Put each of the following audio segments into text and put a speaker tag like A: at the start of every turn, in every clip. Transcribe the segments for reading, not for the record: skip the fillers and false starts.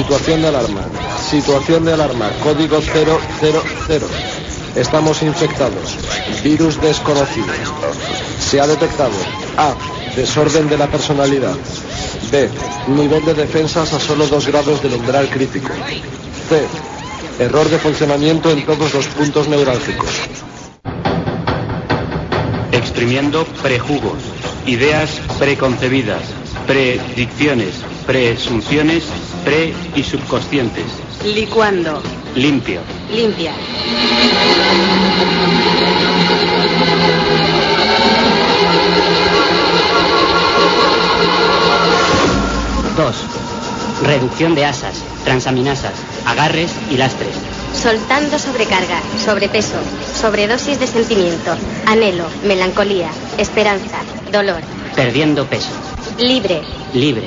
A: Situación de alarma. Situación de alarma. Código 000. Estamos infectados. Virus desconocido. Se ha detectado: A. Desorden de la personalidad. B. Nivel de defensas a solo 2 grados del umbral crítico. C. Error de funcionamiento en todos los puntos neurálgicos.
B: Exprimiendo prejugos, ideas preconcebidas, predicciones, presunciones, pre y subconscientes.
C: Licuando.
B: Limpio.
C: Limpia.
D: Dos. Reducción de asas, transaminasas, agarres y lastres.
E: Soltando sobrecarga, sobrepeso, sobredosis de sentimiento, anhelo, melancolía, esperanza, dolor.
D: Perdiendo peso.
E: Libre.
D: Libre.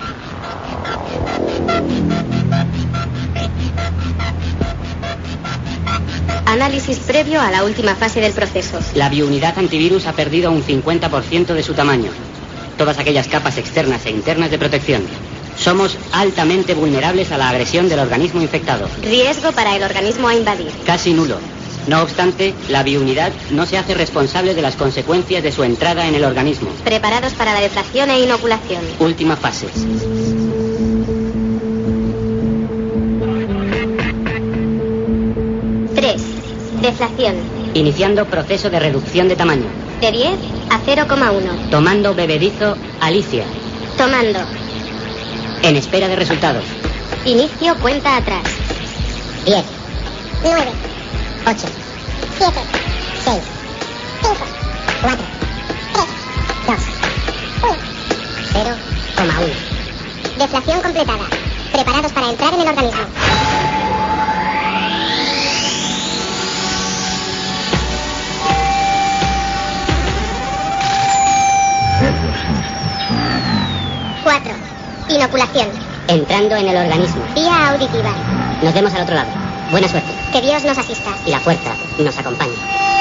E: Análisis previo a la última fase del proceso.
D: La biounidad antivirus ha perdido un 50% de su tamaño. Todas aquellas capas externas e internas de protección. Somos altamente vulnerables a la agresión del organismo infectado.
E: Riesgo para el organismo a invadir.
D: Casi nulo. No obstante, la biounidad no se hace responsable de las consecuencias de su entrada en el organismo.
E: Preparados para la deflación e inoculación.
D: Última fase.
E: Deflación.
D: Iniciando proceso de reducción de tamaño.
E: De 10 a 0,1.
D: Tomando bebedizo Alicia.
E: Tomando.
D: En espera de resultados.
E: Inicio cuenta atrás.
F: 10, 9, 8, 7, 6, 5, 4, 3, 2, 1, 0,1. Deflación completada. Preparados para entrar en el organismo. Inoculación.
D: Entrando en el organismo.
F: Vía auditiva.
D: Nos vemos al otro lado. Buena suerte.
F: Que Dios nos asista.
D: Y la fuerza nos acompañe.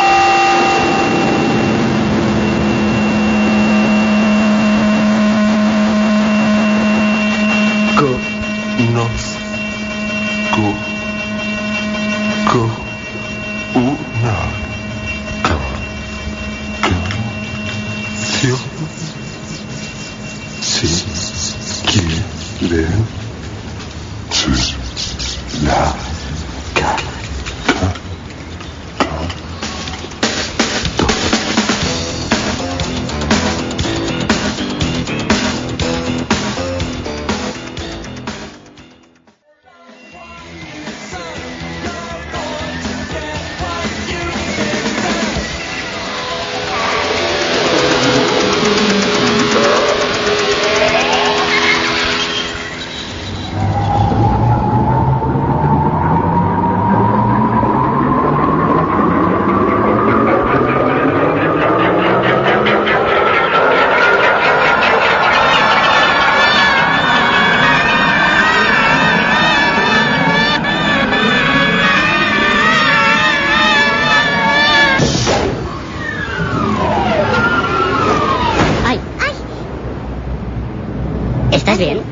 D: ¿Estás bien?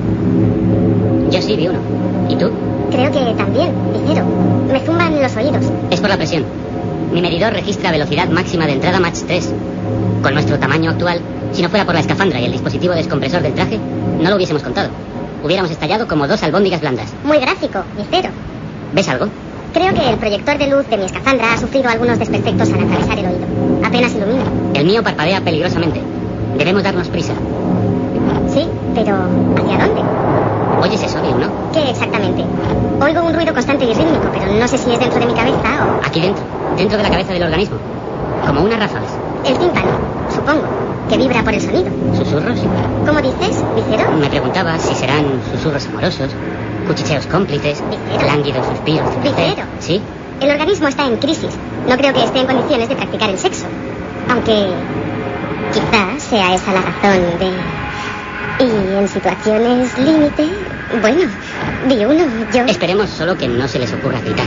D: Yo sí vi uno. ¿Y tú?
F: Creo que también, ligero. Me zumban los oídos.
D: Es por la presión. Mi medidor registra velocidad máxima de entrada Mach 3. Con nuestro tamaño actual, si no fuera por la escafandra y el dispositivo descompresor del traje, no lo hubiésemos contado. Hubiéramos estallado como 2 albóndigas blandas.
F: Muy gráfico, ligero.
D: ¿Ves algo?
F: Creo que el proyector de luz de mi escafandra ha sufrido algunos desperfectos al atravesar el oído. Apenas ilumina.
D: El mío parpadea peligrosamente. Debemos darnos prisa.
F: Sí, pero ¿hacia dónde?
D: ¿Oyes eso, no?
F: ¿Qué exactamente? Oigo un ruido constante y rítmico, pero no sé si es dentro de mi cabeza o...
D: Aquí dentro, dentro de la cabeza del organismo. Como unas ráfagas.
F: El tímpano, supongo, que vibra por el sonido.
D: ¿Susurros?
F: ¿Cómo dices, Vicero?
D: Me preguntaba si serán susurros amorosos, cuchicheos cómplices, lánguidos suspiros.
F: Vicero.
D: ¿Sí?
F: El organismo está en crisis. No creo que esté en condiciones de practicar el sexo. Aunque quizá sea esa la razón de... Y en situaciones límite... Bueno, vi uno, yo...
D: Esperemos solo que no se les ocurra gritar.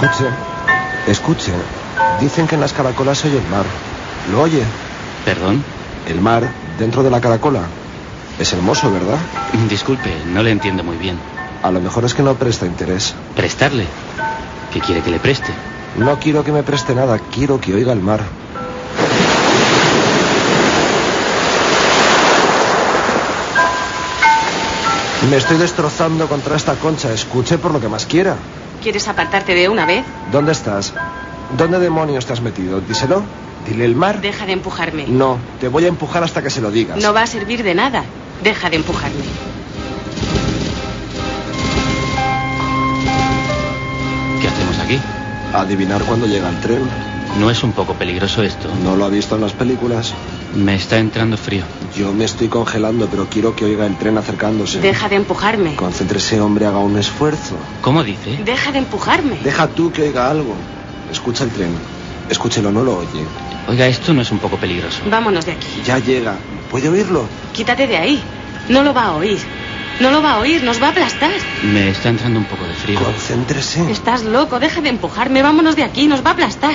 A: Escuche. Dicen que en las caracolas se oye el mar. ¿Lo oye?
B: ¿Perdón?
A: El mar, dentro de la caracola. Es hermoso, ¿verdad?
B: Disculpe, no le entiendo muy bien.
A: A lo mejor es que no presta interés.
B: ¿Prestarle? ¿Qué quiere que le preste?
A: No quiero que me preste nada, quiero que oiga el mar. Me estoy destrozando contra esta concha. Escuche por lo que más quiera.
C: ¿Quieres apartarte de una vez?
A: ¿Dónde estás? ¿Dónde demonios te has metido? Díselo. Dile el mar.
C: Deja de empujarme.
A: No, te voy a empujar hasta que se lo digas.
C: No va a servir de nada. Deja de empujarme.
B: ¿Qué hacemos aquí?
A: Adivinar cuándo llega el tren.
B: ¿No es un poco peligroso esto?
A: ¿No lo ha visto en las películas?
B: Me está entrando frío.
A: Yo me estoy congelando, pero quiero que oiga el tren acercándose.
C: Deja de empujarme.
A: Concéntrese, hombre, haga un esfuerzo.
B: ¿Cómo dice?
C: Deja de empujarme.
A: Deja tú que oiga algo. Escucha el tren. Escúchelo, no lo oye.
B: Oiga, esto no es un poco peligroso.
C: Vámonos de aquí.
A: Ya llega. ¿Puede oírlo?
C: Quítate de ahí. No lo va a oír. No lo va a oír, nos va a aplastar.
B: Me está entrando un poco de frío.
A: Concéntrese.
C: Estás loco, deja de empujarme. Vámonos de aquí, nos va a aplastar.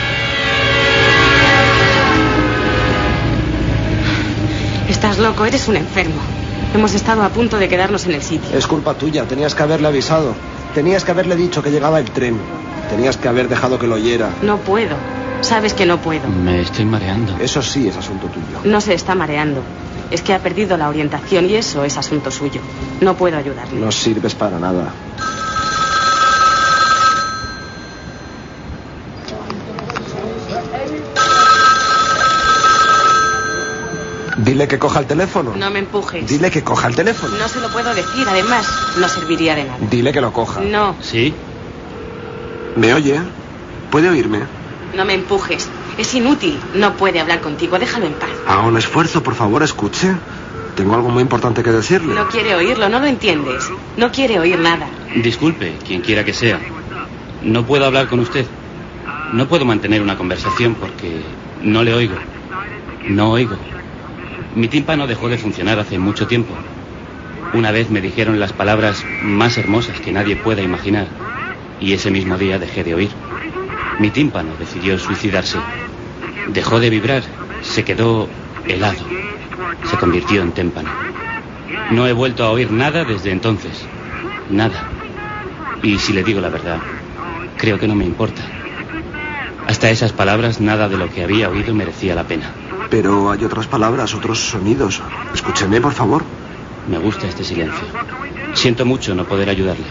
C: Estás loco, eres un enfermo. Hemos estado a punto de quedarnos en el sitio.
A: Es culpa tuya, tenías que haberle avisado. Tenías que haberle dicho que llegaba el tren. Tenías que haber dejado que lo oyera.
C: No puedo. Sabes que no puedo.
B: Me estoy mareando.
A: Eso sí es asunto tuyo.
C: No se está mareando. Es que ha perdido la orientación y eso es asunto suyo. No puedo ayudarle.
A: No sirves para nada. Dile que coja el teléfono.
C: No me empujes.
A: Dile que coja el teléfono.
C: No se lo puedo decir, además, no serviría de nada.
A: Dile que lo coja.
C: No.
B: ¿Sí?
A: ¿Me oye? ¿Puede oírme?
C: No me empujes. Es inútil. No puede hablar contigo. Déjalo en paz.
A: Haga un esfuerzo, por favor, escuche. Tengo algo muy importante que decirle.
C: No quiere oírlo, no lo entiendes. No quiere oír nada.
B: Disculpe, quien quiera que sea. No puedo hablar con usted. No puedo mantener una conversación porque no le oigo. No oigo. Mi tímpano dejó de funcionar hace mucho tiempo. Una vez me dijeron las palabras más hermosas que nadie pueda imaginar. Y ese mismo día dejé de oír. Mi tímpano decidió suicidarse. Dejó de vibrar. Se quedó helado. Se convirtió en témpano. No he vuelto a oír nada desde entonces. Nada. Y si le digo la verdad, creo que no me importa. Hasta esas palabras, nada de lo que había oído merecía la pena.
A: Pero hay otras palabras, otros sonidos. Escúcheme, por favor.
B: Me gusta este silencio. Siento mucho no poder ayudarle.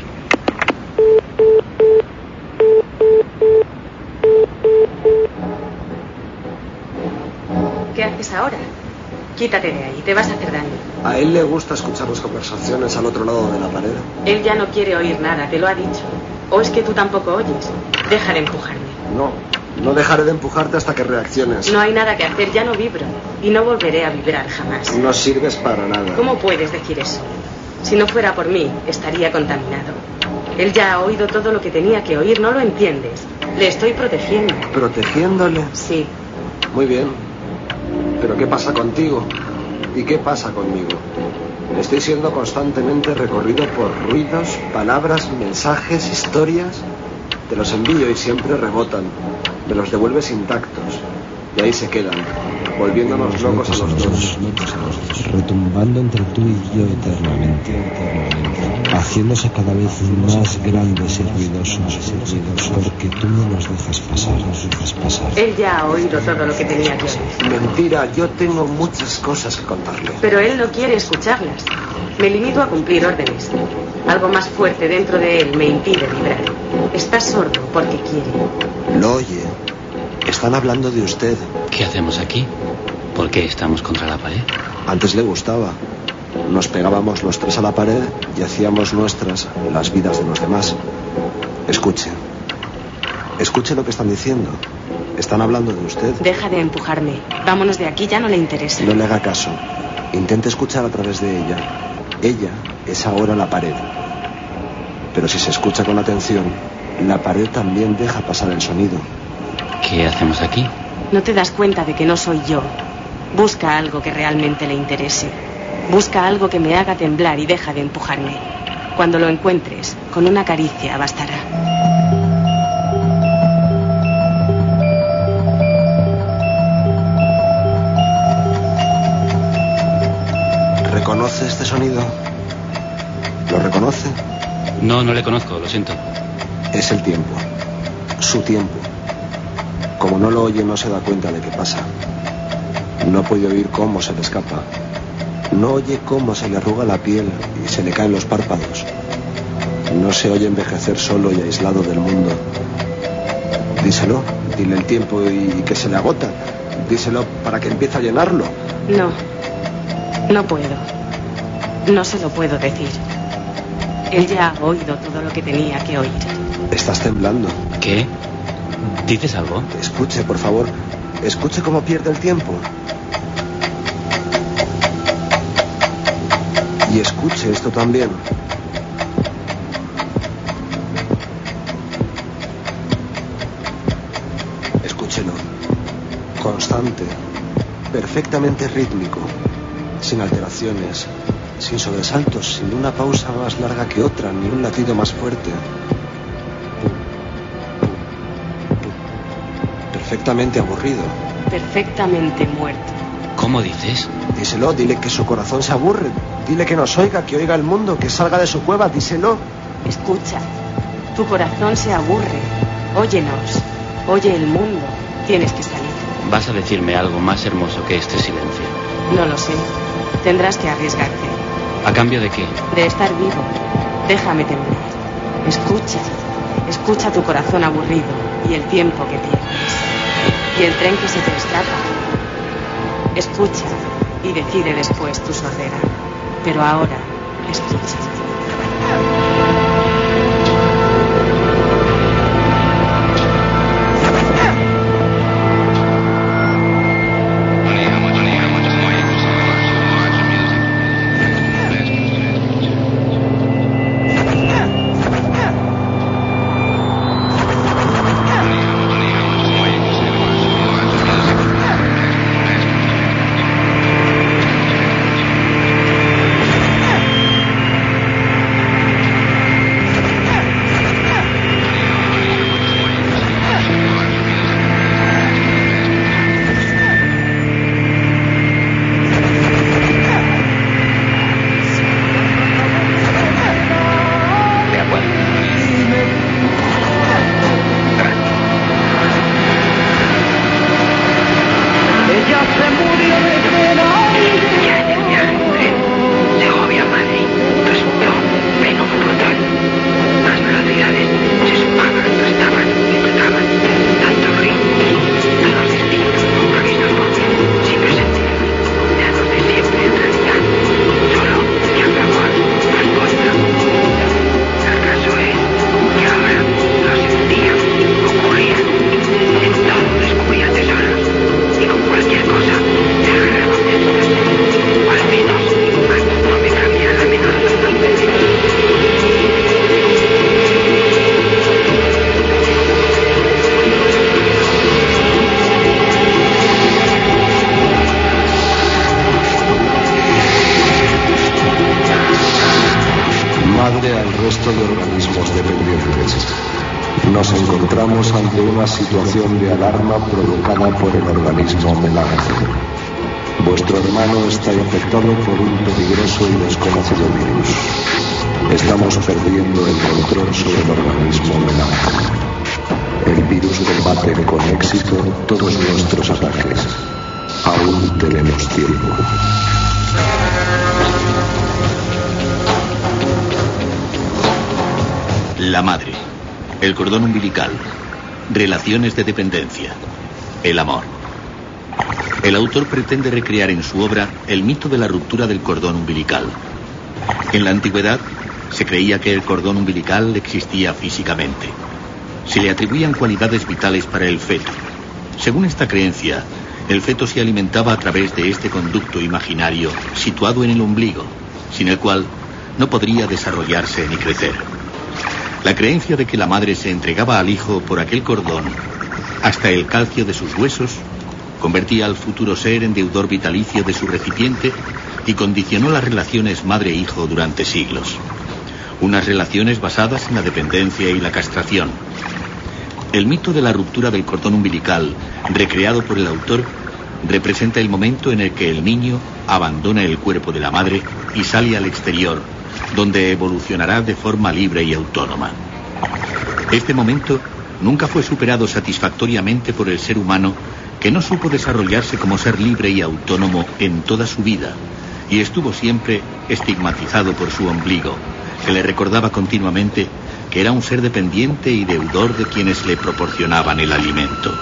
C: ¿Qué haces ahora? Quítate de ahí, te vas a hacer daño.
A: A él le gusta escuchar las conversaciones al otro lado de la pared.
C: Él ya no quiere oír nada, te lo ha dicho. ¿O es que tú tampoco oyes? Deja de empujarme.
A: No dejaré de empujarte hasta que reacciones.
C: No hay nada que hacer, ya no vibro. Y no volveré a vibrar jamás.
A: No sirves para nada.
C: ¿Cómo puedes decir eso? Si no fuera por mí, estaría contaminado. Él ya ha oído todo lo que tenía que oír, no lo entiendes. Le estoy protegiendo.
A: ¿Protegiéndole?
C: Sí.
A: Muy bien. ¿Pero qué pasa contigo? ¿Y qué pasa conmigo? Estoy siendo constantemente recorrido por ruidos, palabras, mensajes, historias. Te los envío y siempre rebotan. Me los devuelves intactos. Y ahí se quedan, volviéndonos locos a los dos.
G: Retumbando entre tú y yo eternamente, haciéndose cada vez más grandes y ruidosos, porque tú no nos dejas pasar.
C: Él ya ha oído todo lo que tenía que oír.
A: Mentira, yo tengo muchas cosas que contarle.
C: Pero él no quiere escucharlas. Me limito a cumplir órdenes. Algo más fuerte dentro de él me impide vibrar. Está sordo porque quiere.
A: Lo oye. Están hablando de usted.
B: ¿Qué hacemos aquí? ¿Por qué estamos contra la pared?
A: Antes le gustaba. Nos pegábamos los tres a la pared y hacíamos nuestras las vidas de los demás. Escuche. Escuche lo que están diciendo. Están hablando de usted.
C: Deja de empujarme. Vámonos de aquí, ya no le interesa.
A: No le haga caso. Intente escuchar a través de ella. Ella es ahora la pared. Pero si se escucha con atención, la pared también deja pasar el sonido.
B: ¿Qué hacemos aquí?
C: ¿No te das cuenta de que no soy yo? Busca algo que realmente le interese. Busca algo que me haga temblar y deja de empujarme. Cuando lo encuentres, con una caricia bastará.
G: sonido? ¿Lo reconoce?
B: No, no le conozco, lo siento.
G: Es el tiempo. Su tiempo. Como no lo oye, no se da cuenta de qué pasa. No puede oír cómo se le escapa. No oye cómo se le arruga la piel y se le caen los párpados. No se oye envejecer solo y aislado del mundo. Díselo, dile el tiempo y que se le agota. Díselo para que empiece a llenarlo.
C: No, no puedo. No se lo puedo decir. Él ya ha oído todo lo que tenía que oír.
G: Estás temblando.
B: ¿Qué? ¿Dices algo?
G: Escuche, por favor. Escuche cómo pierde el tiempo. Y escuche esto también. Escúchelo. Constante. Perfectamente rítmico. Sin alteraciones. Sin sobresaltos. Sin una pausa más larga que otra. Ni un latido más fuerte. Perfectamente aburrido.
C: Perfectamente muerto.
B: ¿Cómo dices?
G: Díselo, dile que su corazón se aburre. Dile que nos oiga, que oiga el mundo, que salga de su cueva, díselo.
C: Escucha, tu corazón se aburre. Óyenos, oye el mundo. Tienes que salir.
B: Vas a decirme algo más hermoso que este silencio.
C: No lo sé. Tendrás que arriesgarte.
B: ¿A cambio de qué?
C: De estar vivo. Déjame temblar. Escucha. Escucha tu corazón aburrido y el tiempo que pierdes. Y el tren que se te escapa. Escucha y decide después tu sordera. Pero ahora, escucha.
G: Nos encontramos ante una situación de alarma provocada por el organismo melange. Vuestro hermano está infectado por un peligroso y desconocido virus. Estamos perdiendo el control sobre el organismo melange. El virus combate con éxito todos nuestros ataques. Aún tenemos tiempo.
H: La madre, el cordón umbilical, relaciones de dependencia, el amor. El autor pretende recrear en su obra el mito de la ruptura del cordón umbilical. En la antigüedad se creía que el cordón umbilical existía físicamente. Se le atribuían cualidades vitales para el feto. Según esta creencia, el feto se alimentaba a través de este conducto imaginario situado en el ombligo, sin el cual no podría desarrollarse ni crecer. La creencia de que la madre se entregaba al hijo por aquel cordón hasta el calcio de sus huesos convertía al futuro ser en deudor vitalicio de su recipiente y condicionó las relaciones madre-hijo durante siglos. Unas relaciones basadas en la dependencia y la castración. El mito de la ruptura del cordón umbilical, recreado por el autor, representa el momento en el que el niño abandona el cuerpo de la madre y sale al exterior, donde evolucionará de forma libre y autónoma. Este momento nunca fue superado satisfactoriamente por el ser humano, que no supo desarrollarse como ser libre y autónomo en toda su vida, y estuvo siempre estigmatizado por su ombligo, que le recordaba continuamente que era un ser dependiente y deudor de quienes le proporcionaban el alimento.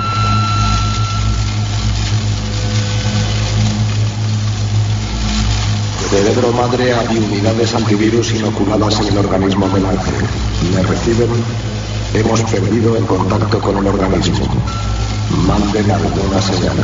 G: Cerebro madre a unidades antivirus inoculadas en el organismo Melange. ¿Me reciben? Hemos perdido el contacto con el organismo. Manden alguna señal.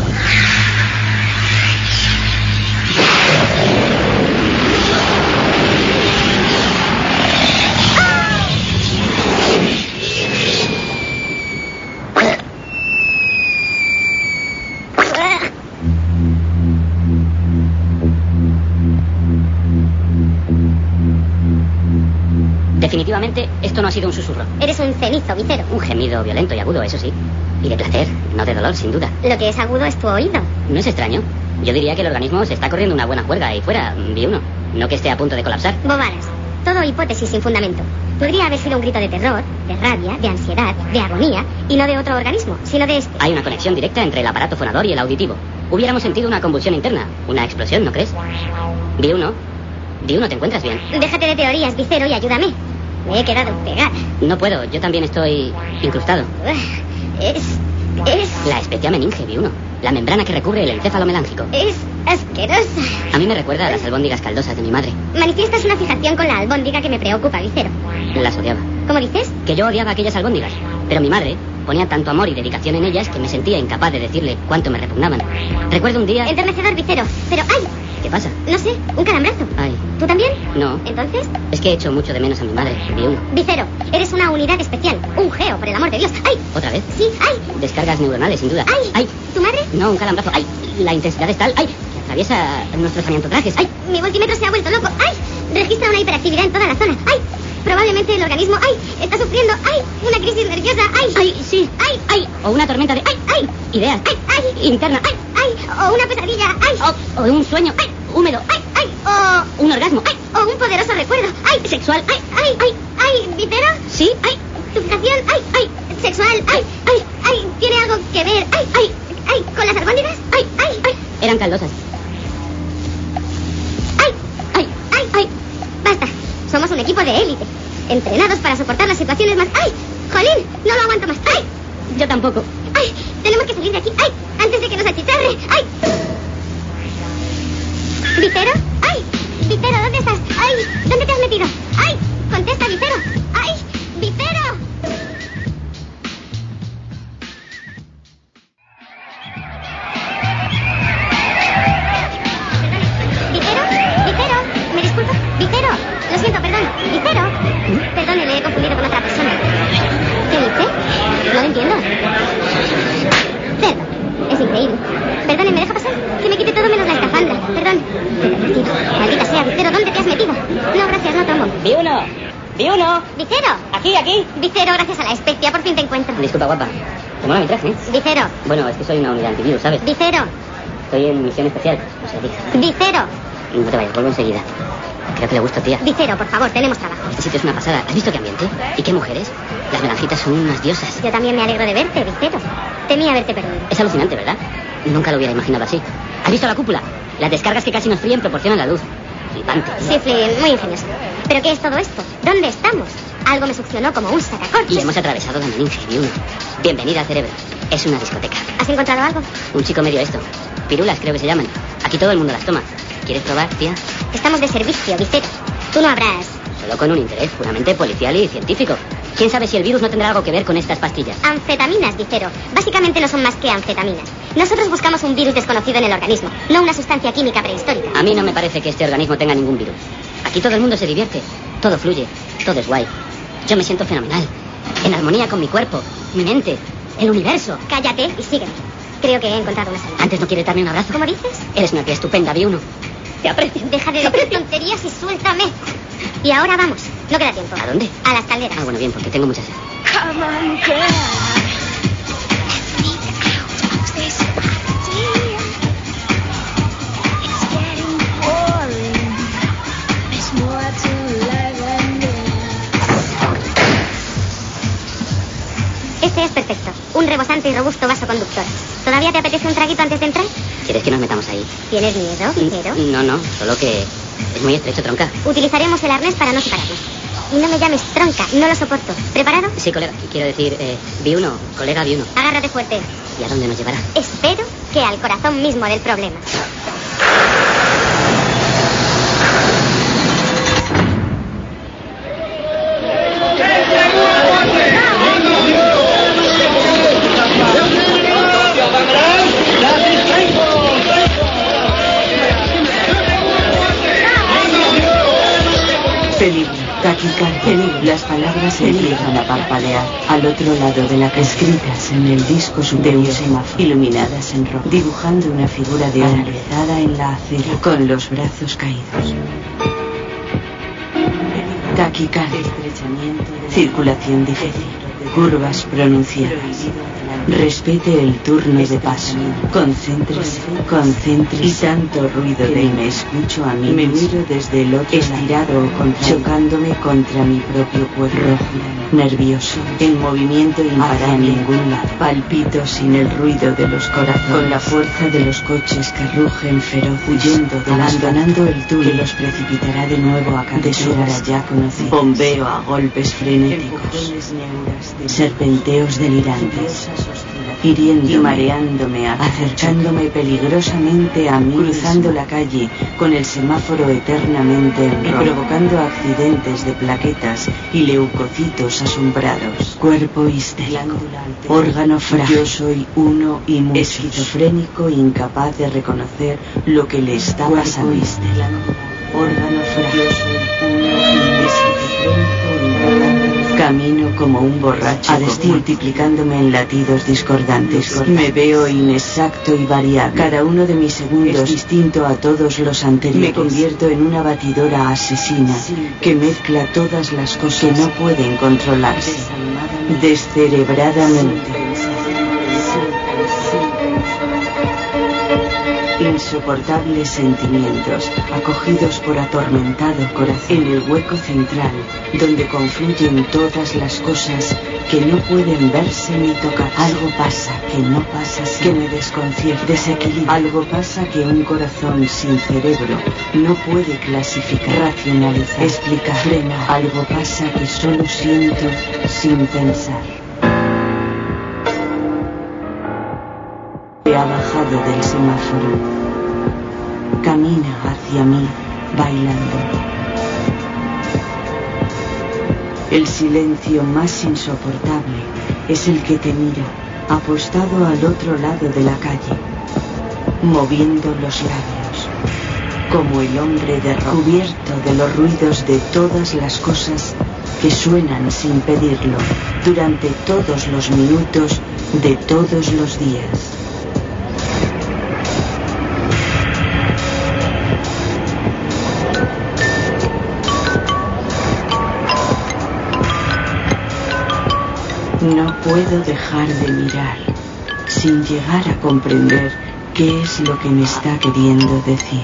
D: Definitivamente, esto no ha sido un susurro.
F: Eres un cenizo, Vicero.
D: Un gemido violento y agudo, eso sí. Y de placer, no de dolor, sin duda.
F: Lo que es agudo es tu oído.
D: No es extraño. Yo diría que el organismo se está corriendo una buena juerga y fuera, vi uno. No que esté a punto de colapsar.
F: Bobadas. Todo hipótesis sin fundamento. Podría haber sido un grito de terror, de rabia, de ansiedad, de agonía, y no de otro organismo, sino de este.
D: Hay una conexión directa entre el aparato fonador y el auditivo. Hubiéramos sentido una convulsión interna, una explosión, ¿no crees? Vi uno, ¿te encuentras bien?
F: Déjate de teorías, Vicero, y ayúdame. Me he quedado pegada.
D: No puedo, yo también estoy incrustado.
F: Es...
D: La especia meninge, vi uno. La membrana que recubre el encéfalo melángico.
F: Es asquerosa.
D: A mí me recuerda a las albóndigas caldosas de mi madre.
F: Manifiestas una fijación con la albóndiga que me preocupa, Vicero.
D: Las odiaba.
F: ¿Cómo dices?
D: Que yo odiaba aquellas albóndigas. Pero mi madre ponía tanto amor y dedicación en ellas que me sentía incapaz de decirle cuánto me repugnaban. Recuerdo un día...
F: Enternecedor, Vicero. Pero ¡ay!
D: ¿Qué pasa?
F: No sé, un calambrazo.
D: Ay.
F: ¿Tú también?
D: No.
F: ¿Entonces?
D: Es que he hecho mucho de menos a mi madre. Vi uno.
F: Vicero, eres una unidad especial. Un geo, por el amor de Dios. ¡Ay!
D: ¿Otra vez?
F: Sí, ¡ay!
D: Descargas neuronales, sin duda.
F: ¡Ay!
D: ¡Ay!
F: ¿Tu madre?
D: No, un calambrazo. ¡Ay! La intensidad es tal. ¡Ay! Que atraviesa nuestros amiantotrajes. ¡Ay!
F: Mi voltímetro se ha vuelto loco. ¡Ay! Registra una hiperactividad en toda la zona. ¡Ay! Probablemente el organismo, ¡ay! Está sufriendo, ¡ay! Una crisis nerviosa, ¡ay!
D: ¡Ay! Sí.
F: ¡ay!
D: ¡Ay! O una tormenta de...
F: ¡ay! ¡ay!
D: Ideas.
F: ¡ay! ¡ay!
D: Interna.
F: ¡ay! ¡ay! O una pesadilla, ¡ay!
D: O un sueño.
F: ¡ay!
D: Húmedo.
F: ¡ay! ¡ay! O...
D: Un orgasmo.
F: ¡ay! O un poderoso recuerdo, ¡ay!
D: Sexual.
F: ¡ay! ¡ay! ¡ay! ¡ay! ¿Vicero?
D: Sí.
F: ¡ay! Tu fijación, ¡ay! ¡ay! Sexual, ¡ay! ¡ay! ¡ay! ¿Tiene algo que ver? ¡ay! ¡ay! ¡ay! ¿Con las albóndigas? ¡ay! ¡ay! ¡ay!
D: Eran caldosas.
F: ¡ay!
D: ¡Ay!
F: ¡ay! ¡ay! Basta. Somos un equipo de élite. Entrenados para soportar las situaciones más... ¡ay! ¡Jolín! No lo aguanto más. ¡ay!
D: Yo tampoco.
F: ¡ay! Tenemos que salir de aquí. ¡ay! Antes de que nos achicharre. ¡ay! ¿Vicero? ¡ay! Vicero, ¿dónde estás? ¡ay! ¿Dónde te has metido? ¡ay! Contesta, Vicero. ¡ay! ¡Vicero! ¿Vicero? ¿Vicero? ¿Me disculpo? ¿Vicero? Lo siento, perdón. ¿Vicero? Perdone, le he confundido con otra persona. ¿Qué dice? No lo entiendo. Perdón. Es increíble. Perdone, ¿me deja pasar? Que me quite todo menos la escafandra. Perdón. Maldita sea, Vicero, ¿dónde te has metido? No, gracias, no tomo.
D: Vi uno. Vi uno.
F: ¿Vicero?
D: Aquí.
F: Vicero, gracias a la especia, por fin te encuentro.
D: Disculpa, guapa. ¿Te mola mi traje?
F: Vicero.
D: Bueno, es que soy una unidad antivirus, ¿sabes?
F: Vicero.
D: Estoy en misión especial. O sea,
F: Vicero.
D: No te vayas, vuelvo enseguida. Creo que le gusta, tía.
F: Vicero, por favor, tenemos trabajo.
D: Este sitio es una pasada. ¿Has visto qué ambiente? ¿Y qué mujeres? Las melanjitas son unas diosas.
F: Yo también me alegro de verte, Vicero. Temía haberte perdido.
D: Es alucinante, ¿verdad? Nunca lo hubiera imaginado así. ¿Has visto la cúpula? Las descargas que casi nos fríen proporcionan la luz. Flipante.
F: Sí, Flynn, muy ingenioso. ¿Pero qué es todo esto? ¿Dónde estamos? Algo me succionó como un sacacorchos.
D: Y hemos atravesado la meninge y uno. Bienvenida al cerebro. Es una discoteca.
F: ¿Has encontrado algo?
D: Un chico medio esto. Pirulas, creo que se llaman. Aquí todo el mundo las toma. ¿Quieres probar, tía?
F: Estamos de servicio, Vicero. Tú no habrás...
D: Solo con un interés puramente policial y científico. ¿Quién sabe si el virus no tendrá algo que ver con estas pastillas?
F: Anfetaminas, Vicero. Básicamente no son más que anfetaminas. Nosotros buscamos un virus desconocido en el organismo, no una sustancia química prehistórica.
D: A mí no me parece que este organismo tenga ningún virus. Aquí todo el mundo se divierte. Todo fluye. Todo es guay. Yo me siento fenomenal. En armonía con mi cuerpo, mi mente, el universo.
F: Cállate y sígueme. Creo que he encontrado una salida.
D: ¿Antes no quieres darme un abrazo?
F: ¿Cómo dices?
D: Eres una tía estupenda, vi uno. Te aprecio.
F: Deja de decir tonterías y suéltame. Y ahora vamos. No queda tiempo.
D: ¿A dónde?
F: A las calderas.
D: Ah, bueno, bien, porque tengo mucha sed.
I: Come on, girl. Let's sneak out of this party.
F: Estás perfecto. Un rebosante y robusto vaso conductor. ¿Todavía te apetece un traguito antes de entrar?
D: ¿Quieres que nos metamos ahí?
F: ¿Tienes miedo, ligero?
D: No, solo que es muy estrecho, tronca.
F: Utilizaremos el arnés para no separarnos. Y no me llames tronca, no lo soporto. ¿Preparado?
D: Sí, colega, quiero decir, vi uno.
F: Agárrate fuerte.
D: ¿Y a dónde nos llevará?
F: Espero que al corazón mismo del problema.
I: Peligro, taquicardia. Las palabras empiezan a parpadear al otro lado de la calle, escritas en el disco de un semáforo, iluminadas en rojo, dibujando una figura de hombre alzada en la acera con los brazos caídos. Taquicardia, circulación difícil, curvas pronunciadas. Respete el turno de paso. Concéntrese. Y tanto ruido de me escucho a mí. Me miro desde el otro estirado o chocándome contra mi propio cuerpo. Rojo, nervioso, en movimiento imparable, a ningún lado. Palpito sin el ruido de los corazones, con la fuerza de los coches que rugen feroz, huyendo, abandonando el túnel que los precipitará de nuevo a de su hora ya conocida. Bombeo a golpes frenéticos, serpenteos delirantes, hiriendo, mareándome, acercándome peligrosamente a mí, cruzando la calle con el semáforo eternamente en rojo, provocando accidentes de plaquetas y leucocitos asombrados. Cuerpo histérico, órgano frágil. Yo soy uno y mucho. Esquizofrénico, incapaz de reconocer lo que le está pasando. Órgano frágil. Yo soy uno y esquizofrénico, camino como un borracho, multiplicándome en latidos discordantes. Me veo inexacto y variable. Cada uno de mis segundos distinto a todos los anteriores. Me convierto en una batidora asesina que mezcla todas las cosas que no pueden controlarse. Descerebradamente. Insoportables sentimientos, acogidos por atormentado corazón, en el hueco central, donde confluyen todas las cosas que no pueden verse ni tocar. Algo pasa que no pasa, que me desconcierta, desequilibra. Algo pasa que un corazón sin cerebro no puede clasificar, racionalizar, explicar, frenar. Algo pasa que solo siento sin pensar. Ha bajado del semáforo. Camina hacia mí, bailando. El silencio más insoportable es el que te mira, apostado al otro lado de la calle, moviendo los labios, como el hombre de rojo, cubierto de los ruidos de todas las cosas que suenan sin pedirlo, durante todos los minutos de todos los días. No puedo dejar de mirar, sin llegar a comprender qué es lo que me está queriendo decir.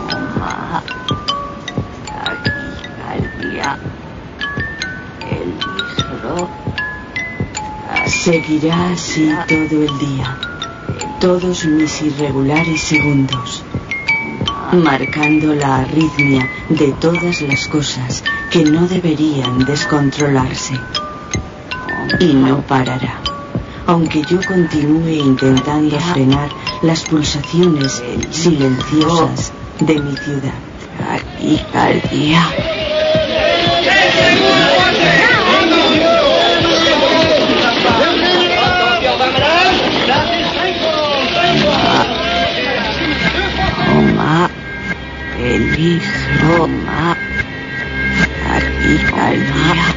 I: Seguirá así todo el día, todos mis irregulares segundos, marcando la arritmia de todas las cosas que no deberían descontrolarse. Y no parará, aunque yo continúe intentando frenar las pulsaciones silenciosas de mi ciudad. Taquicardia. Peligro, taquicardia.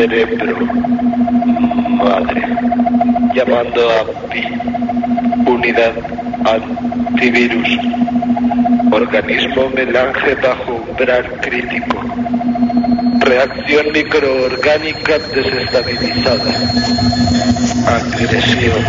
J: cerebro madre. Llamando a PI, unidad antivirus. Organismo melange bajo umbral crítico. Reacción microorgánica desestabilizada. Agresión.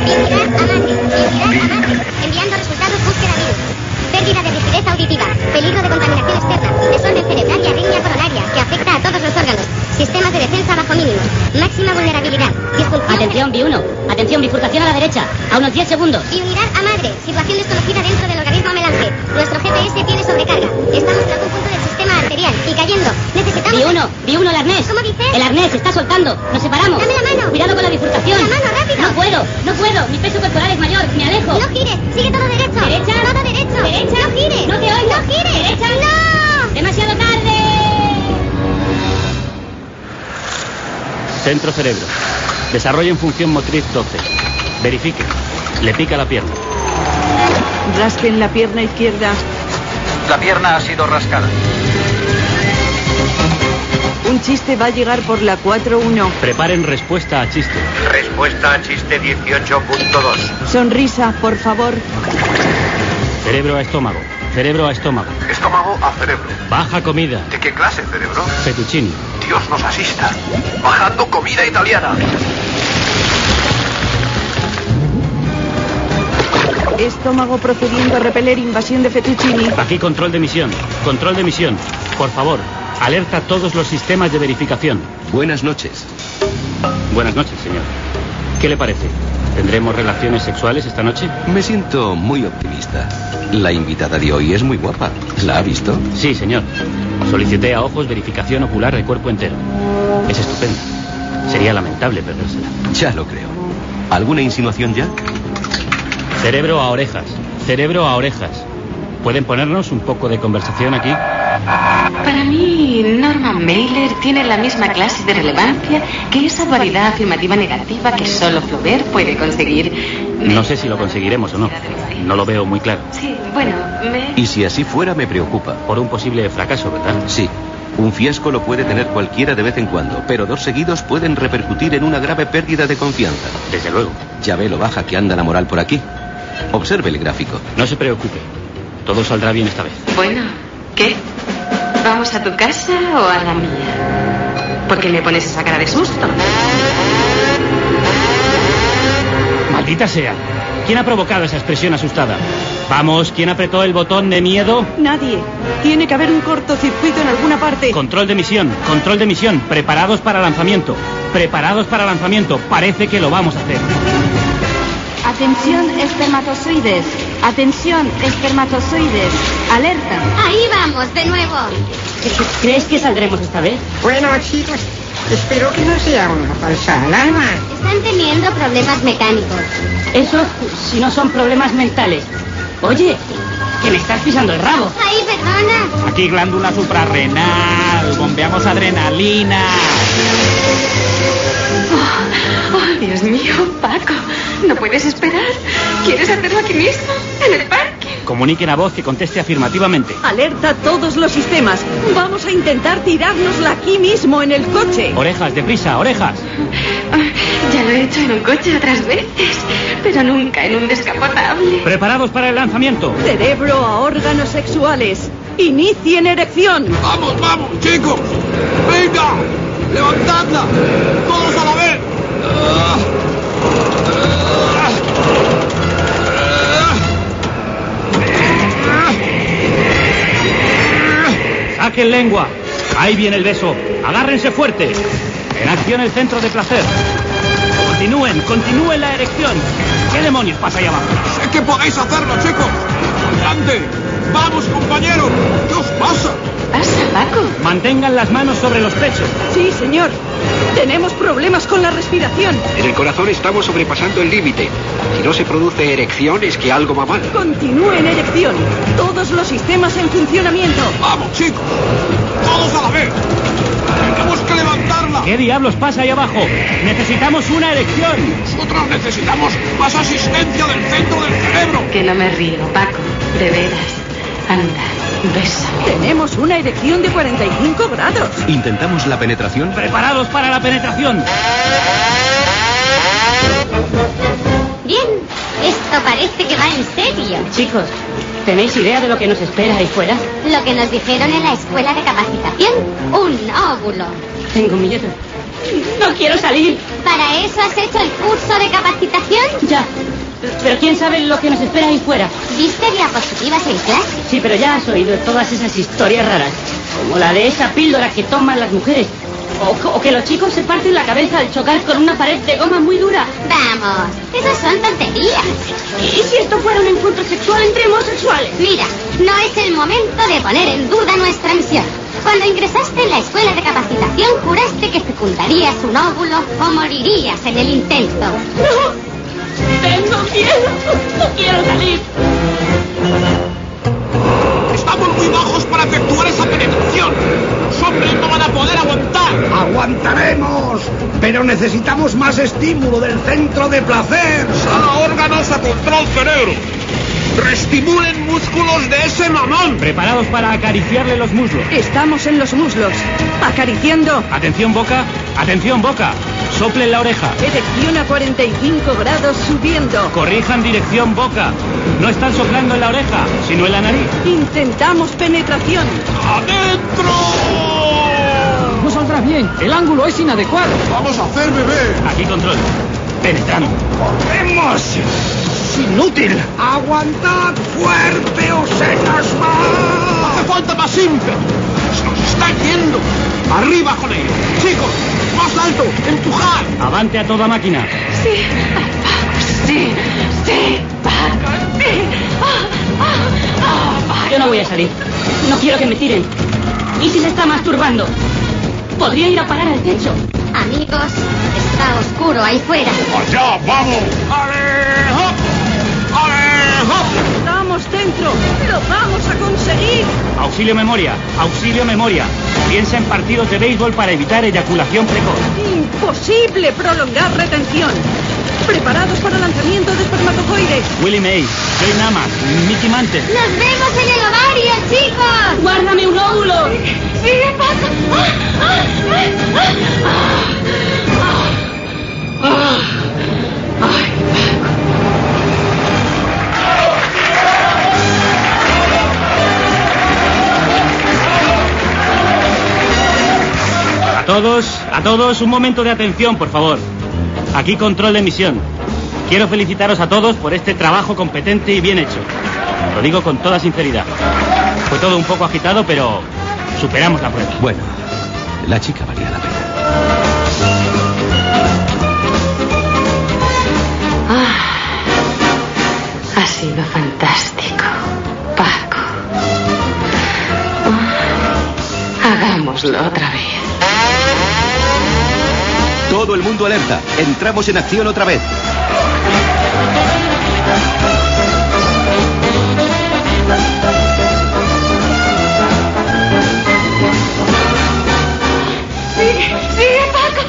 F: Enviando resultados búsqueda virus. Pérdida de rigidez auditiva. Peligro de contaminación externa. Desorden cerebral y arritmia coronaria que afecta a todos los órganos. Sistemas de defensa bajo mínimos. Máxima vulnerabilidad. Disfunción.
D: Atención, B1. Atención, bifurcación a la derecha. A unos 10 segundos.
F: Y unidad a madre. Situación desconocida dentro del organismo melange. Nuestro GPS tiene sobrecarga. Estamos tras un punto del sistema arterial y cayendo. Necesitamos...
D: B1, el arnés.
F: ¿Cómo dices?
D: El arnés se está soltando. Nos separamos.
F: Dame la mano.
D: Cuidado con la bifurcación.
F: La mano, rápido.
D: No puedo. Mi peso corporal es mayor. Me alejo.
F: No gires. Sigue todo derecho.
D: ¿Derecha?
F: Todo derecho.
D: ¿Derecha?
F: No gires.
D: No te oigo.
F: No gires.
D: ¿Derecha?
F: No.
D: Demasiado tarde.
B: Centro cerebro. Desarrollen función motriz 12. Verifique. Le pica la pierna.
I: Rasquen la pierna izquierda.
K: La pierna ha sido rascada.
I: Un chiste va a llegar por la 4-1.
B: Preparen respuesta a chiste.
K: Respuesta a chiste 18.2.
I: Sonrisa, por favor.
B: Cerebro a estómago. Cerebro a estómago.
K: Estómago a cerebro.
B: Baja comida.
K: ¿De qué clase, cerebro?
B: Fettuccini.
K: Dios nos asista. Bajando comida italiana.
I: Estómago procediendo a repeler invasión de fettuccini.
B: Aquí control de misión. Control de misión. Por favor, alerta a todos los sistemas de verificación.
L: Buenas noches.
B: Buenas noches, señor. ¿Qué le parece? ¿Tendremos relaciones sexuales esta noche?
L: Me siento muy optimista. La invitada de hoy es muy guapa. ¿La ha visto?
B: Sí, señor. Solicité a ojos verificación ocular de cuerpo entero. Es estupenda. Sería lamentable perdérsela.
L: Ya lo creo. ¿Alguna insinuación ya?
B: Cerebro a orejas. Cerebro a orejas. ¿Pueden ponernos un poco de conversación aquí?
C: Para mí, Norman Mailer tiene la misma clase de relevancia que esa dualidad afirmativa negativa que solo Flaubert puede conseguir.
B: No sé si lo conseguiremos o no. No lo veo muy claro.
C: Sí, bueno,
L: Y si así fuera, me preocupa.
B: Por un posible fracaso, ¿verdad?
L: Sí. Un fiasco lo puede tener cualquiera de vez en cuando, pero 2 seguidos pueden repercutir en una grave pérdida de confianza.
B: Desde luego.
L: Ya ve lo baja que anda la moral por aquí. Observe el gráfico.
B: No se preocupe. Todo saldrá bien esta vez.
C: Bueno, ¿qué? ¿Vamos a tu casa o a la mía? ¿Por qué me pones esa cara de susto?
B: Maldita sea. ¿Quién ha provocado esa expresión asustada? Vamos, ¿quién apretó el botón de miedo?
I: Nadie. Tiene que haber un cortocircuito en alguna parte.
B: Control de misión, control de misión. Preparados para lanzamiento. Preparados para lanzamiento. Parece que lo vamos a hacer.
M: Atención, espermatozoides. Atención, espermatozoides. Alerta.
F: Ahí vamos, de nuevo.
D: ¿Crees que saldremos esta vez?
N: Bueno, chicos, espero que no sea una falsa alarma.
F: Están teniendo problemas mecánicos.
D: Eso, si no son problemas mentales. Oye, que me estás pisando el rabo.
F: Ay, perdona.
B: Aquí glándula suprarrenal. Bombeamos adrenalina.
C: Oh, Dios mío, Paco. ¿No puedes esperar? ¿Quieres hacerlo aquí mismo? ¿En el parque?
B: Comuniquen a voz que conteste afirmativamente.
I: Alerta a todos los sistemas. Vamos a intentar tirárnosla aquí mismo en el coche.
B: Orejas, deprisa, orejas.
C: Ya lo he hecho en un coche otras veces, pero nunca en un descapotable.
B: Preparados para el lanzamiento.
I: Cerebro a órganos sexuales. Inicien erección.
O: Vamos, vamos, chicos. Venga, levantadla. Todos a la vez.
B: Saquen lengua. Ahí viene el beso. Agárrense fuerte. En acción el centro de placer. Continúen la erección. ¿Qué demonios pasa ahí abajo?
O: Sé que podéis hacerlo, chicos. ¡Adelante! ¡Vamos, compañeros! ¿Qué os pasa?
C: ¿Pasa, Paco?
B: Mantengan las manos sobre los pechos.
I: Sí, señor. Tenemos problemas con la respiración.
P: En el corazón estamos sobrepasando el límite. Si no se produce erección, es que algo va mal.
I: Continúe en erección. Todos los sistemas en funcionamiento.
O: ¡Vamos, chicos! ¡Todos a la vez! ¡Tenemos que levantarla!
B: ¿Qué diablos pasa ahí abajo? Necesitamos una erección.
O: Nosotros necesitamos más asistencia del centro del cerebro.
C: Que no me río, Paco. De veras. Anda. Bésame.
Q: Tenemos una erección de 45 grados.
L: ¿Intentamos la penetración?
B: ¡Preparados para la penetración!
F: Bien, esto parece que va en serio.
D: Chicos, ¿tenéis idea de lo que nos espera ahí fuera?
F: Lo que nos dijeron en la escuela de capacitación, un óvulo.
D: Tengo miedo. No quiero salir.
F: ¿Para eso has hecho el curso de capacitación?
D: Ya. Pero ¿quién sabe lo que nos espera ahí fuera?
F: ¿Viste diapositivas en clase?
D: Sí, pero ya has oído todas esas historias raras. Como la de esa píldora que toman las mujeres. O que los chicos se parten la cabeza al chocar con una pared de goma muy dura.
F: Vamos, esas son tonterías.
D: ¿Y si esto fuera un encuentro sexual entre homosexuales?
F: Mira, no es el momento de poner en duda nuestra misión. Cuando ingresaste en la escuela de capacitación, juraste que fecundarías un óvulo o morirías en el intento.
D: ¡No! ¡Tengo miedo! ¡No quiero salir!
O: Estamos muy bajos para efectuar esa penetración. Los hombres no van a poder aguantar.
N: ¡Aguantaremos! Pero necesitamos más estímulo del centro de placer.
O: Sala órganos a control cerebro. Reestimulen músculos de ese mamón.
B: Preparados para acariciarle los muslos.
Q: Estamos en los muslos. Acariciando.
B: Atención, boca. Atención, boca. Soplen la oreja.
Q: Erección a 45 grados subiendo.
B: Corrijan dirección, boca. No están soplando en la oreja, sino en la nariz.
Q: Intentamos penetración.
O: ¡Adentro!
R: No saldrá bien. El ángulo es inadecuado.
O: Vamos a hacer bebé.
B: Aquí control. Penetrando.
N: ¡Corremos! ¡Es inútil! ¡Aguantad fuerte o se nos va!
O: ¡Hace falta más ímpetu! ¡Se nos está yendo! ¡Arriba con ellos! ¡Chicos! ¡Más alto! ¡Empujad!
B: Avante a toda máquina.
C: Sí, Paco, sí, Paco, sí. Paco.
D: Yo no voy a salir. No quiero que me tiren. ¿Y si se está masturbando? Podría ir a parar al techo.
F: Amigos, está oscuro ahí fuera.
O: ¡Allá vamos! ¡Ale, hop! ¡Ale, hop!
Q: Estamos dentro. ¡Lo vamos a conseguir!
B: Auxilio memoria. Auxilio memoria. Piensa en partidos de béisbol para evitar eyaculación precoz.
Q: Imposible prolongar retención. Preparados para lanzamiento de espermatozoides.
B: Willie Mays, Joy Namas, Mickey Mantle.
F: ¡Nos vemos en el ovario, chicos!
D: ¡Guárdame un óvulo!
F: ¡Sí, Paco!
B: A todos, un momento de atención, por favor. Aquí control de misión. Quiero felicitaros a todos por este trabajo competente y bien hecho. Lo digo con toda sinceridad. Fue todo un poco agitado, pero superamos la prueba.
L: Bueno, la chica valía la pena.
C: Ha sido fantástico, Paco. Hagámoslo otra vez.
L: Todo el mundo alerta. Entramos en acción otra vez.
F: ¡Sí, Paco!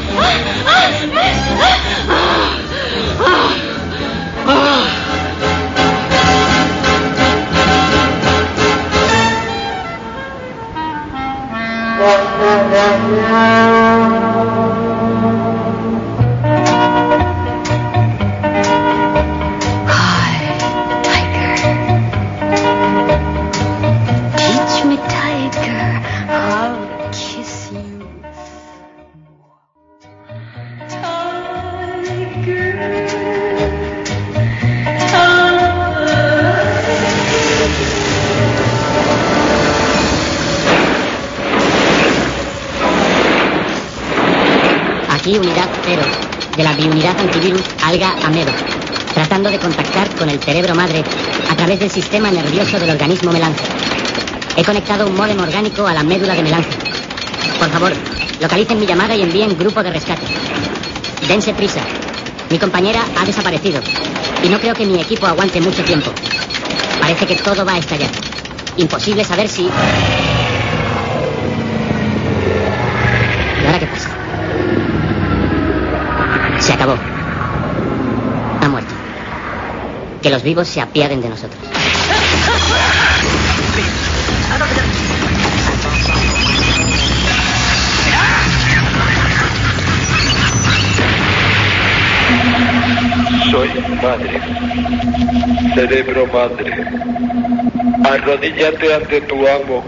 F: Teach me, tiger, how to kiss you.
D: Aquí unidad 0, de la biunidad antivirus Alga Ameba, tratando de contactar con el cerebro madre a través del sistema nervioso del organismo Melange. He conectado un módem orgánico a la médula de Melange. Por favor, localicen mi llamada y envíen grupo de rescate. Dense prisa. Mi compañera ha desaparecido y no creo que mi equipo aguante mucho tiempo. Parece que todo va a estallar. Imposible saber si... ¿Y ahora qué pasa? Se acabó. Ha muerto. Que los vivos se apiaden de nosotros.
J: Soy madre. Cerebro madre. Arrodíllate ante tu amo.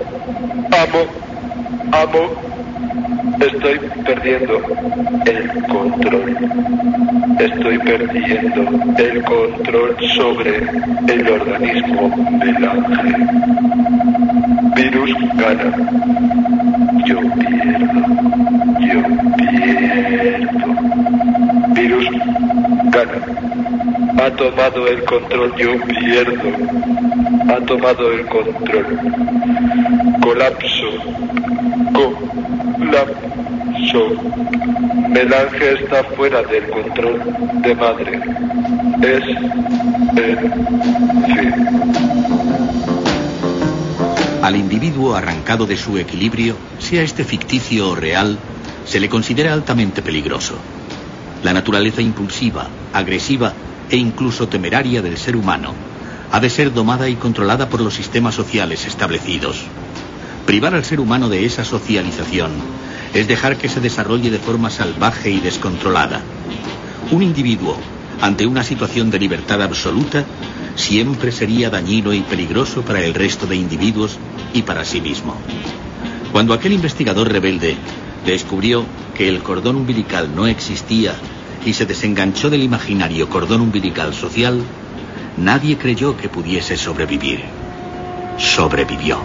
J: Amo. Estoy perdiendo el control. Estoy perdiendo el control sobre el organismo del ángel. Virus gana. Yo pierdo. Virus gana. Ha tomado el control. Yo pierdo. Ha tomado el control. Colapso. Melange está fuera del control de madre. Es el fin.
H: Al individuo arrancado de su equilibrio, sea este ficticio o real, se le considera altamente peligroso. La naturaleza impulsiva, agresiva e incluso temeraria del ser humano ha de ser domada y controlada por los sistemas sociales establecidos. Privar al ser humano de esa socialización es dejar que se desarrolle de forma salvaje y descontrolada. Un individuo, ante una situación de libertad absoluta, siempre sería dañino y peligroso para el resto de individuos y para sí mismo. Cuando aquel investigador rebelde descubrió que el cordón umbilical no existía y se desenganchó del imaginario cordón umbilical social, nadie creyó que pudiese sobrevivir. Sobrevivió.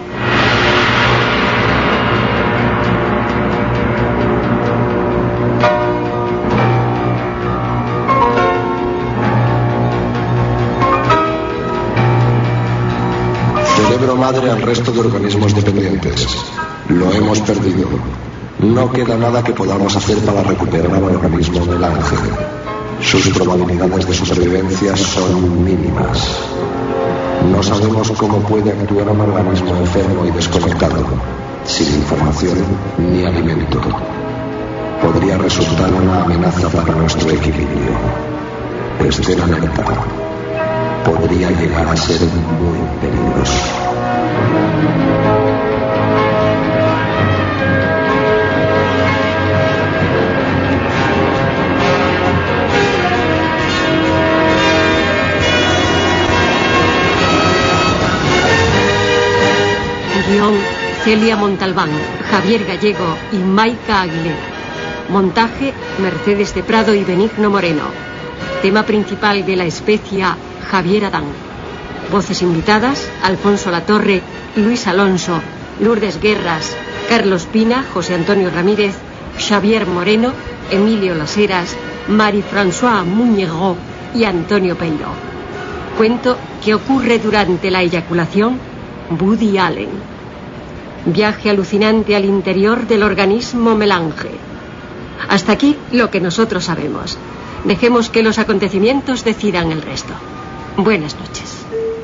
G: Cerebro madre al resto de organismos dependientes. Lo hemos perdido. No queda nada que podamos hacer para recuperar al organismo del ángel. Sus probabilidades de supervivencia son mínimas. No sabemos cómo puede actuar un organismo enfermo y desconectado, sin información ni alimento. Podría resultar una amenaza para nuestro equilibrio. Estén alerta. Podría llegar a ser muy peligroso.
S: Guión: Celia Montalbán, Javier Gallego y Maika Aguilera. Montaje: Mercedes de Prado y Benigno Moreno. Tema principal de La Especia, Javier Adán. Voces invitadas: Alfonso Latorre, Luis Alonso, Lourdes Guerras, Carlos Pina, José Antonio Ramírez, Xavier Moreno, Emilio Las Heras, Marie-François Muñegó y Antonio Peiro. Cuento que ocurre durante la eyaculación, Woody Allen. Viaje alucinante al interior del organismo melange. Hasta aquí lo que nosotros sabemos. Dejemos que los acontecimientos decidan el resto. Buenas noches.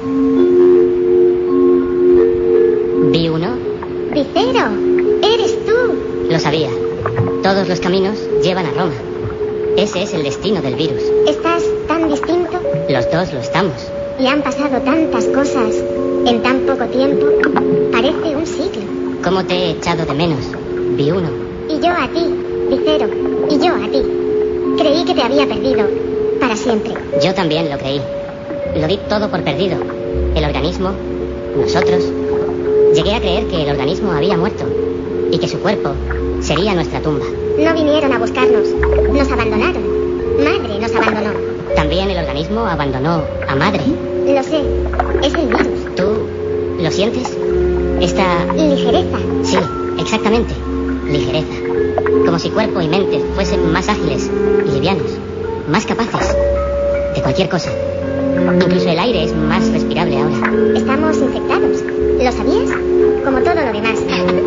D: ¿B1?
F: Vicero, eres tú.
D: Lo sabía. Todos los caminos llevan a Roma. Ese es el destino del virus.
F: ¿Estás tan distinto?
D: Los dos lo estamos.
F: Y han pasado tantas cosas en tan poco tiempo. Parece un siglo.
D: ¿Cómo te he echado de menos, B1?
F: Y yo a ti, Vicero. Y yo a ti. Creí que te había perdido para siempre.
D: Yo también lo creí. Lo di todo por perdido. El organismo, nosotros. Llegué a creer que el organismo había muerto y que su cuerpo sería nuestra tumba.
F: No vinieron a buscarnos. Nos abandonaron. Madre nos abandonó.
D: También el organismo abandonó a Madre.
F: Lo sé. Es el virus.
D: ¿Tú lo sientes? Esta...
F: ligereza.
D: Sí, exactamente. Ligereza. Como si cuerpo y mente fuesen más ágiles y livianos. Más capaces de cualquier cosa. Incluso el aire es más respirable ahora.
F: Estamos infectados. ¿Lo sabías? Como todo lo demás.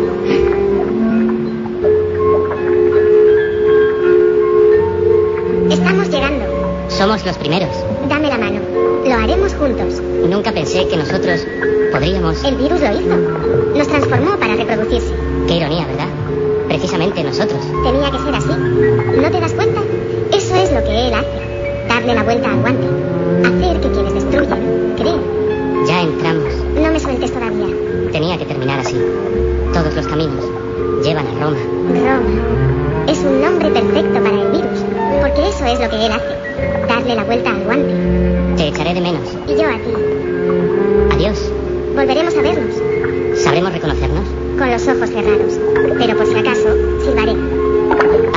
F: Estamos llegando.
D: Somos los primeros.
F: Dame la mano. Lo haremos juntos.
D: Nunca pensé que nosotros podríamos...
F: El virus lo hizo. Nos transformó para reproducirse.
D: Qué ironía, ¿verdad? Precisamente nosotros.
F: Tenía que ser así. ¿No te das cuenta? Eso es lo que él hace. Darle la vuelta al guante. Hacer que quienes destruyen creen.
D: Ya entramos.
F: No me sueltes todavía.
D: Tenía que terminar así. Todos los caminos llevan a Roma.
F: Roma. Es un nombre perfecto para el virus. Porque es Eso es lo que él hace. Darle la vuelta al guante.
D: Te echaré de menos.
F: Y yo a ti.
D: Adiós.
F: Volveremos a vernos.
D: ¿Sabremos reconocernos?
F: Con los ojos cerrados. Pero por si acaso, silbaré.